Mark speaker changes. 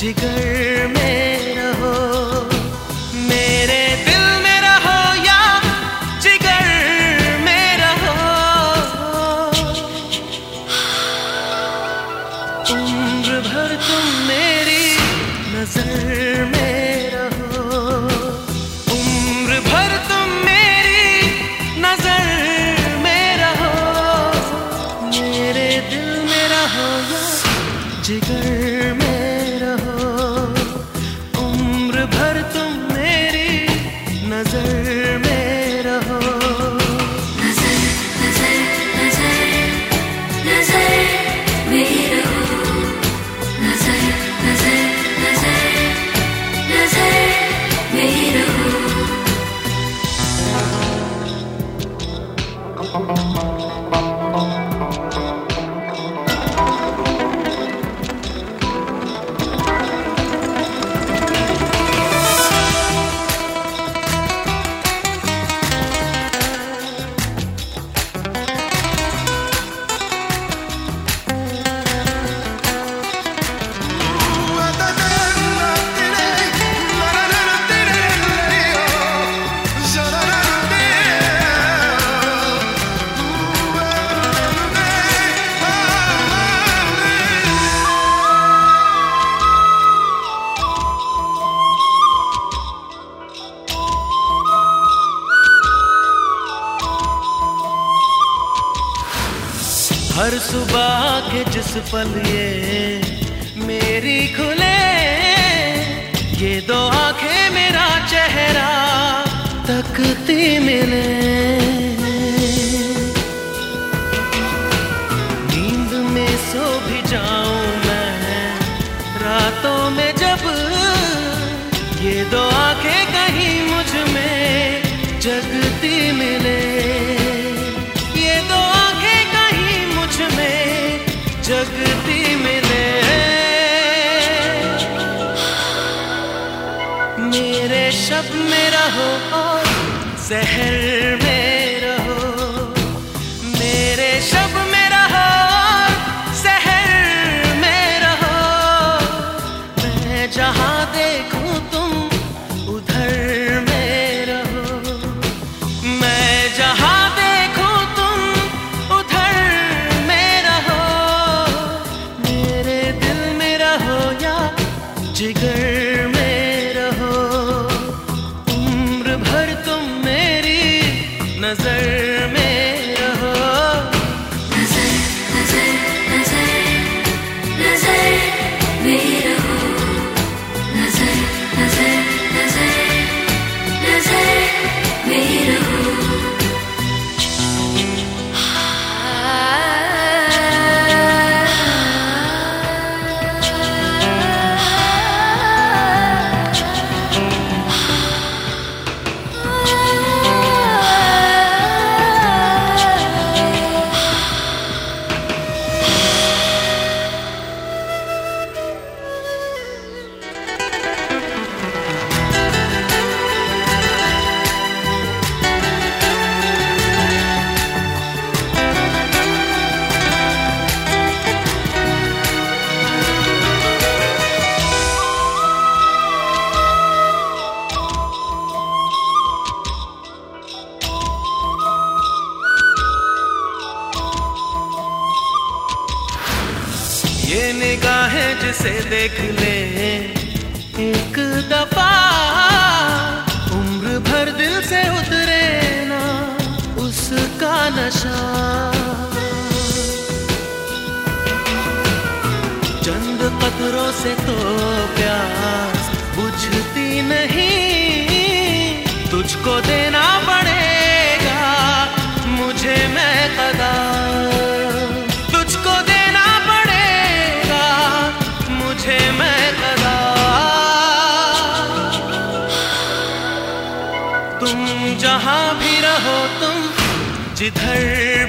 Speaker 1: जिगर में रहो, मेरे दिल में रहो या जिगर में रहो। उम्र भर तुम मेरी नजर में रहो, उम्र भर तुम मेरी नजर में रहो। मेरे दिल में रहो या जिगर में रहो, उम्र भर तुम मेरी नजर में रहो।
Speaker 2: नजर नजर नजर नजर में रहो, नजर नजर नजर नजर में रहो।
Speaker 1: हर सुबह के जिस पल ये मेरी खुले, ये दो आंखें मेरा चेहरा तकती मिले। नींद में सो भी जाऊं मैं रातों में जब, ये दो आंखें कहीं मुझ में जगती मिले। ये दो आंखें कहीं मुझ में जगती मिले। मेरे शब में रहो और सहर में रहो, मेरे शब में रहो और सहर में रहो। मैं जहां देखूं तुम उधर में रहो, मैं जहां देखूं तुम उधर में रहो। मेरे दिल में रहो या जिगर में रहो, उम्र भर तुम मेरी नजर में रहो।
Speaker 2: नजर नजर नजर नजर में रहो, नजर नजर नजर नजर में रहो।
Speaker 1: ये निगाहें जिसे देख ले एक दफा, उम्र भर दिल से उतरे ना उसका नशा। चंद कतरों से तो प्यास बुझती नहीं, तुझको देना पड़ेगा मुझे मैं कदा, तुझको देना पड़ेगा मुझे मैं कदा। तुम जहां भी रहो, तुम जिधर